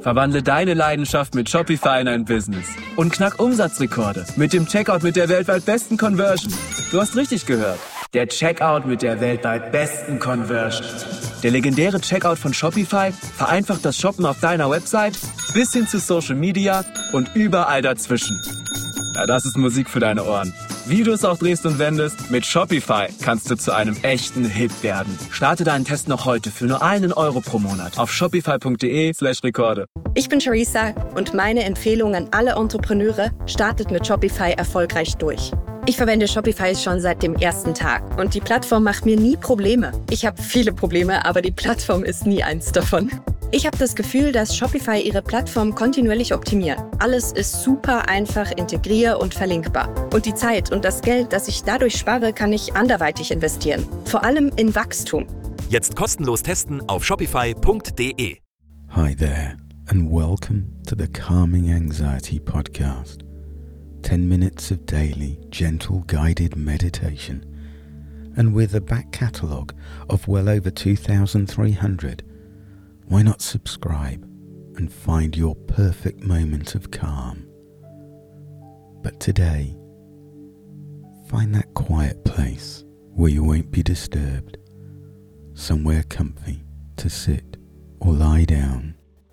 Verwandle deine Leidenschaft mit Shopify in ein Business. Und knack Umsatzrekorde mit dem Checkout mit der weltweit besten Conversion. Du hast richtig gehört. Der Checkout mit der weltweit besten Conversion. Der legendäre Checkout von Shopify vereinfacht das Shoppen auf deiner Website bis hin zu Social Media und überall dazwischen. Ja, das ist Musik für deine Ohren. Wie du es auch drehst und wendest, mit Shopify kannst du zu einem echten Hit werden. Starte deinen Test noch heute für nur €1 pro Monat auf shopify.de/Rekorde. Ich bin Charissa und meine Empfehlung an alle Entrepreneure: startet mit Shopify erfolgreich durch. Ich verwende Shopify schon seit dem ersten Tag und die Plattform macht mir nie Probleme. Ich habe viele Probleme, aber die Plattform ist nie eins davon. Ich habe das Gefühl, dass Shopify ihre Plattform kontinuierlich optimiert. Alles ist super einfach integrier- und verlinkbar. Und die Zeit und das Geld, das ich dadurch spare, kann ich anderweitig investieren. Vor allem in Wachstum. Jetzt kostenlos testen auf shopify.de. Hi there and welcome to the Calming Anxiety Podcast. 10 minutes of daily, gentle guided meditation. And with a back catalogue of well over 2,300, why not subscribe and find your perfect moment of calm? But today, find that quiet place where you won't be disturbed, somewhere comfy to sit or lie down.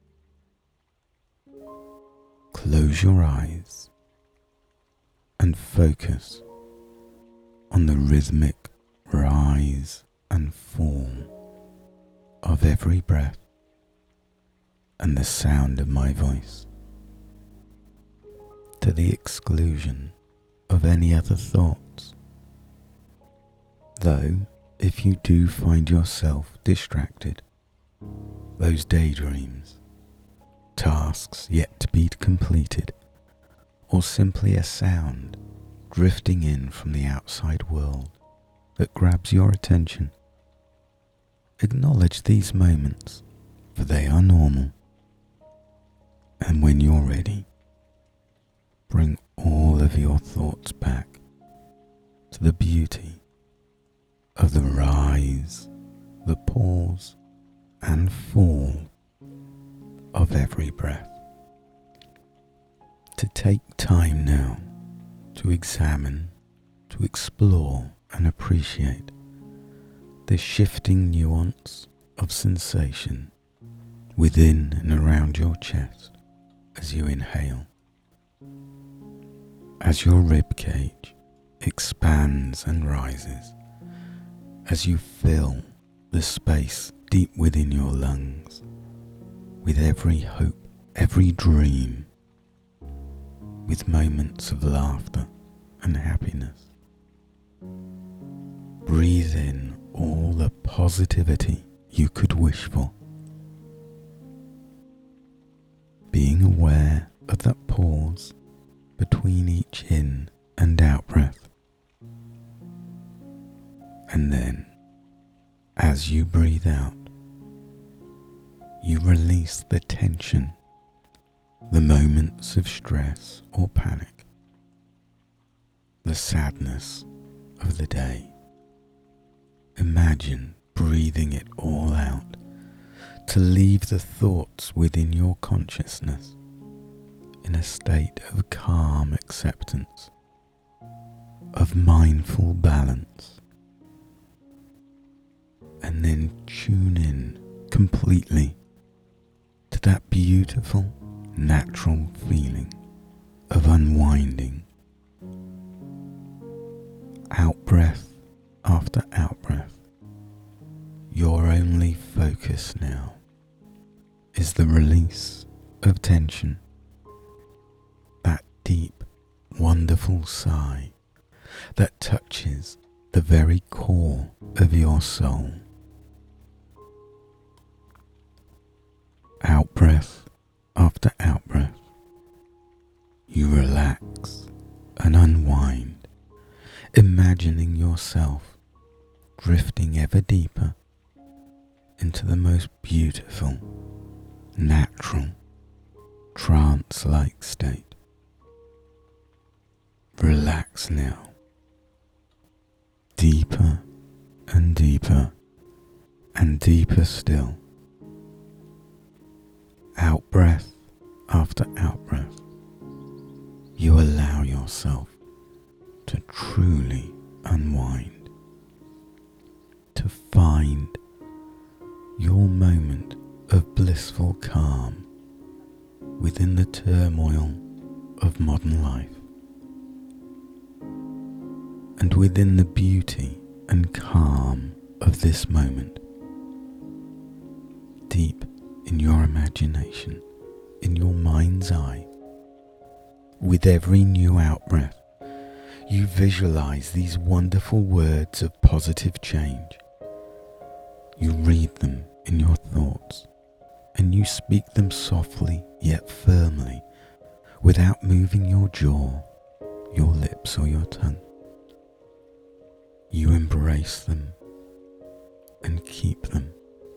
Close your eyes and focus on the rhythmic rise and fall of every breath and the sound of my voice, to the exclusion of any other thoughts. Though, if you do find yourself distracted, those daydreams, tasks yet to be completed, or simply a sound drifting in from the outside world that grabs your attention, acknowledge these moments, for they are normal. And when you're ready, bring all of your thoughts back to the beauty of the rise, the pause, and fall of every breath. To take time now to examine, to explore and appreciate the shifting nuance of sensation within and around your chest as you inhale, as your rib cage expands and rises, as you fill the space deep within your lungs with every hope, every dream, with moments of laughter and happiness. Breathe in all the positivity you could wish for, being aware of that pause between each in and out breath. And then, as you breathe out, you release the tension, the moments of stress or panic, the sadness of the day. Imagine breathing it all out to leave the thoughts within your consciousness in a state of calm acceptance, of mindful balance, and then tune in completely to that beautiful, natural feeling of unwinding. Out-breath after out-breath, your only focus now is the release of tension, that deep, wonderful sigh that touches the very core of your soul. Out-breath after out-breath, you relax and unwind, imagining yourself drifting ever deeper into the most beautiful, natural, trance-like state. Relax now, deeper and deeper and deeper still, out-breath after out-breath, you allow yourself to truly unwind, to find your moment of blissful calm within the turmoil of modern life, and within the beauty and calm of this moment, deep in your imagination, in your mind's eye. With every new out-breath, you visualize these wonderful words of positive change. You read them in your thoughts, and you speak them softly yet firmly, without moving your jaw, your lips, or your tongue. You embrace them and keep them.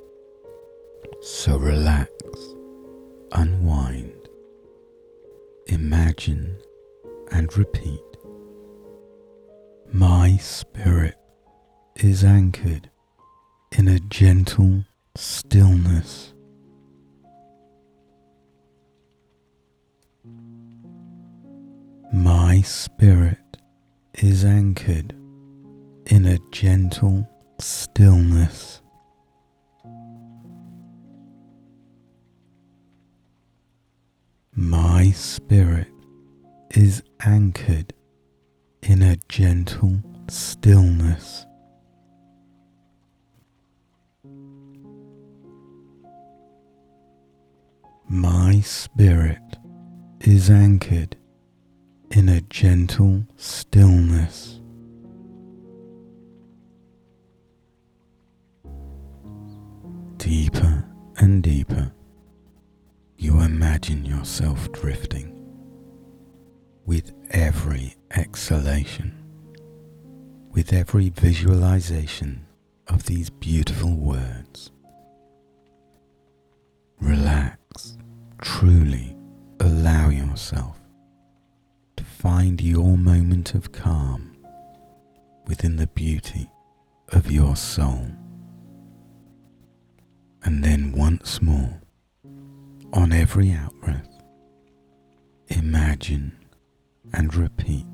So relax, unwind, imagine and repeat. My spirit is anchored in a gentle stillness. My spirit is anchored in a gentle stillness. My spirit is anchored in a gentle stillness. My spirit is anchored in a gentle stillness. Deeper and deeper, you imagine yourself drifting with every exhalation, with every visualization of these beautiful words. Relax, truly allow yourself to find your moment of calm within the beauty of your soul. And then once more, on every out-breath, imagine and repeat,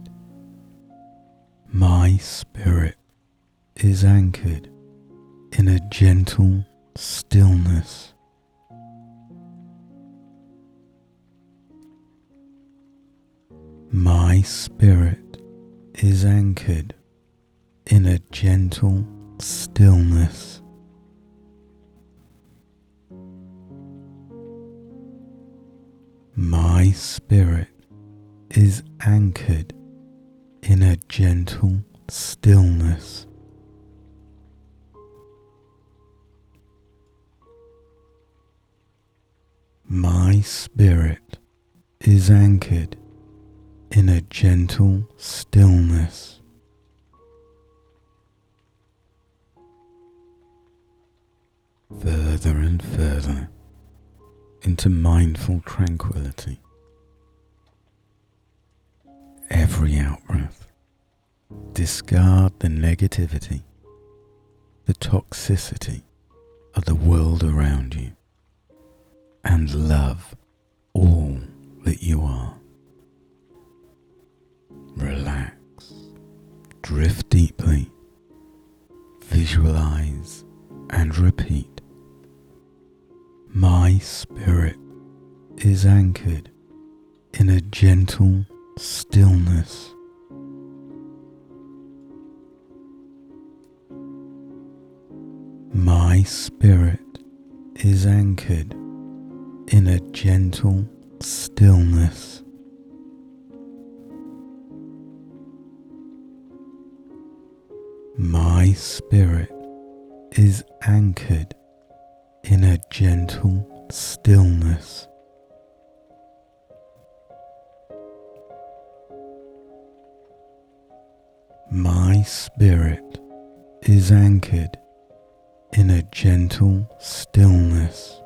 my spirit is anchored in a gentle stillness. My spirit is anchored in a gentle stillness. My spirit is anchored in a gentle stillness. My spirit is anchored in a gentle stillness. Further and further into mindful tranquility. Every out-breath, discard the negativity, the toxicity of the world around you, and love all that you are. Relax, drift deeply, visualize and repeat. My spirit is anchored in a gentle stillness. My spirit is anchored in a gentle stillness. My spirit is anchored in a gentle stillness. My spirit is anchored in a gentle stillness.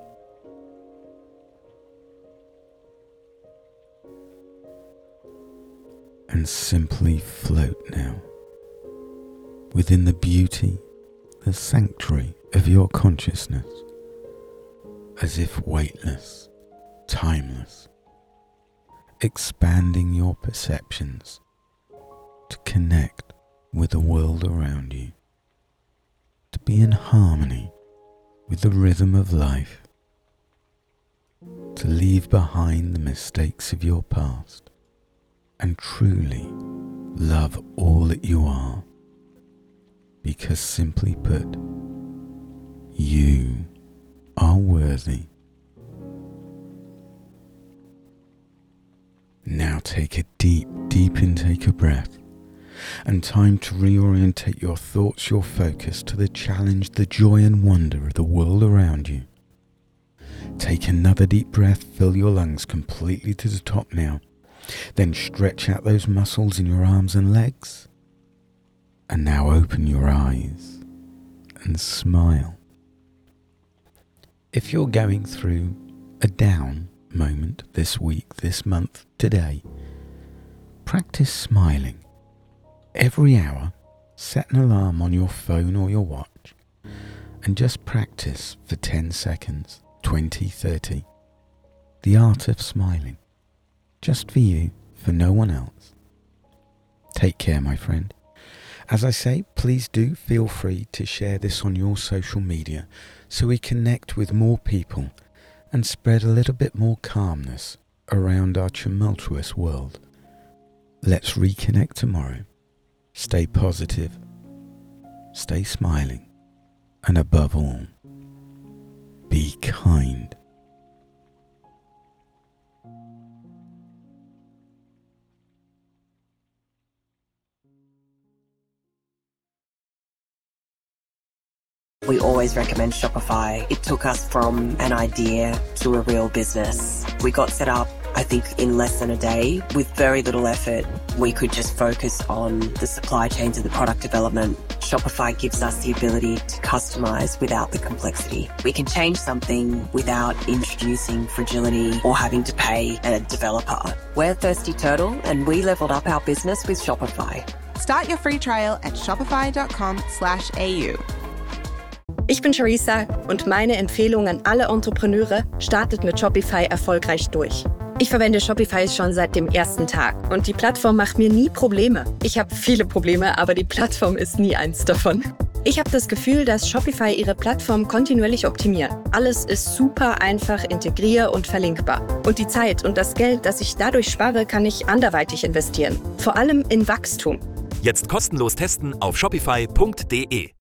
And simply float now within the beauty, the sanctuary of your consciousness, as if weightless timeless, expanding your perceptions to connect with the world around you, to be in harmony with the rhythm of life, to leave behind the mistakes of your past and truly love all that you are, because simply put, you are worthy. Now take a deep intake of breath and time to reorientate your thoughts, your focus to the challenge, the joy and wonder of the world around you. Take another deep breath, fill your lungs completely to the top now. Then stretch out those muscles in your arms and legs. And now open your eyes and smile. If you're going through a down moment this week, this month, today, practice smiling. Every hour, set an alarm on your phone or your watch and just practice for 10 seconds, 20, 30. The art of smiling. Just for you, for no one else. Take care, my friend. As I say, please do feel free to share this on your social media so we connect with more people and spread a little bit more calmness around our tumultuous world. Let's reconnect tomorrow. Stay positive, stay smiling, and above all, be kind. We always recommend Shopify. It took us from an idea to a real business. We got set up, I think, in less than a day. With very little effort, we could just focus on the supply chains and the product development. Shopify gives us the ability to customize without the complexity. We can change something without introducing fragility or having to pay a developer. We're Thirsty Turtle, and we leveled up our business with Shopify. Start your free trial at shopify.com/au. Ich bin Charissa und meine Empfehlung an alle Entrepreneure: startet mit Shopify erfolgreich durch. Ich verwende Shopify schon seit dem ersten Tag und die Plattform macht mir nie Probleme. Ich habe viele Probleme, aber die Plattform ist nie eins davon. Ich habe das Gefühl, dass Shopify ihre Plattform kontinuierlich optimiert. Alles ist super einfach, integrier- und verlinkbar. Und die Zeit und das Geld, das ich dadurch spare, kann ich anderweitig investieren. Vor allem in Wachstum. Jetzt kostenlos testen auf shopify.de.